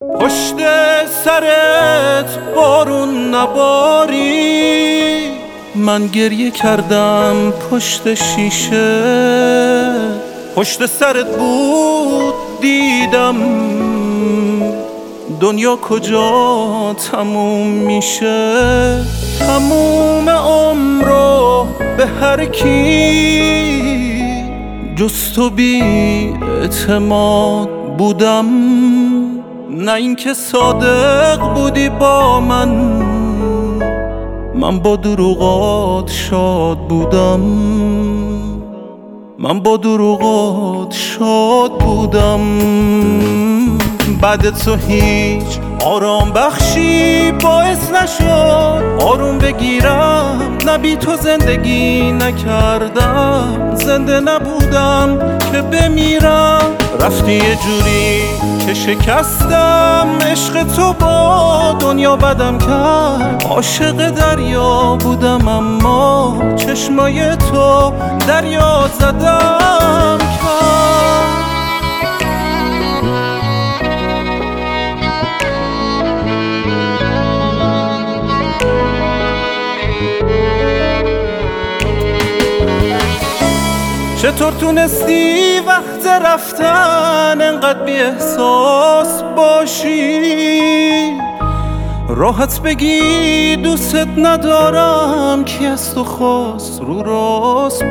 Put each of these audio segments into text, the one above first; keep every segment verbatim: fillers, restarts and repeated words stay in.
پشت سرت بارون نباری، من گریه کردم پشت شیشه. پشت سرت بود دیدم دنیا کجا تموم میشه. تموم عمرو به هر کی جز تو بی اعتماد بودم. نه اینکه صادق بودی با من، من با دروغات شاد بودم. من با دروغات شاد بودم. بعد تو هیچ آرام بخشی باعث نشد آروم بگیرم. نه بی تو زندگی نکردم، زنده نبودم که بمیرم. رفتی یه جوری که شکستم، عشق تو با دنیا بدم کرد. عاشق دریا بودم اما چشمای تو دریا زدم کرد. چطور تونستی وقت رفتن انقدر بی احساس باشی؟ راحت بگی دوست ندارم، کی از تو خواست رو راست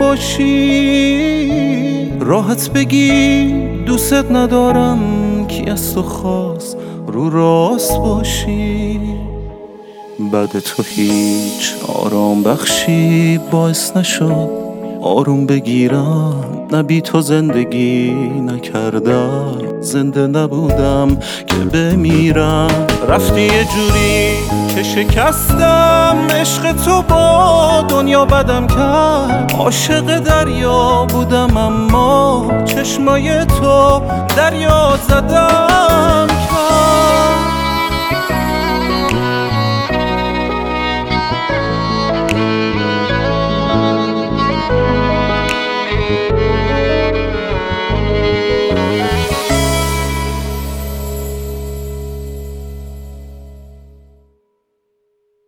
باشی؟ راحت بگی دوست ندارم، کی از تو خواست رو راست باشی؟ بعد تو هیچ آرام بخشی باعث نشد آروم بگیرم. نه بی تو زندگی نکردم، زنده نبودم که بمیرم. رفتی یه جوری که شکستم، عشق تو با دنیا بدم کرد. عاشق دریا بودم اما چشمای تو دریا زدم کرد.